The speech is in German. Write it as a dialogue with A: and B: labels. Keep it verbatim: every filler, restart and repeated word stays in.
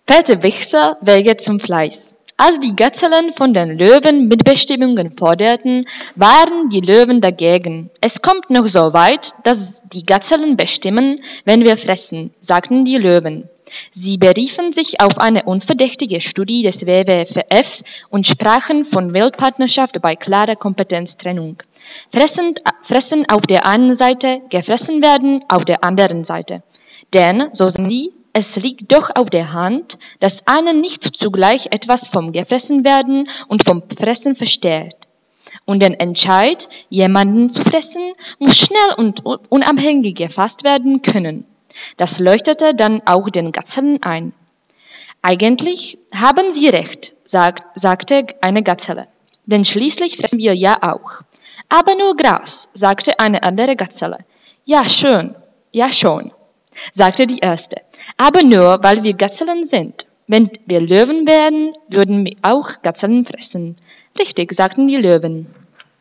A: Fette Wichser, Wege zum Fleiß. Als die Gazellen von den Löwen Mitbestimmungen forderten, waren die Löwen dagegen. Es kommt noch so weit, dass die Gazellen bestimmen, wenn wir fressen, sagten die Löwen. Sie beriefen sich auf eine unverdächtige Studie des W W F und sprachen von Wildpartnerschaft bei klarer Kompetenztrennung. Fressen, fressen auf der einen Seite, gefressen werden auf der anderen Seite. Denn, so sind die, es liegt doch auf der Hand, dass einer nicht zugleich etwas vom Gefressenwerden und vom Fressen versteht. Und der Entscheid, jemanden zu fressen, muss schnell und unabhängig gefasst werden können. Das leuchtete dann auch den Gazellen ein. Eigentlich haben Sie recht, sagt, sagte eine Gazelle, denn schließlich fressen wir ja auch. Aber nur Gras, sagte eine andere Gazelle. Ja, schön, ja schon, sagte die erste. Aber nur, weil wir Gazellen sind. Wenn wir Löwen wären, würden wir auch Gazellen fressen. Richtig, sagten die Löwen.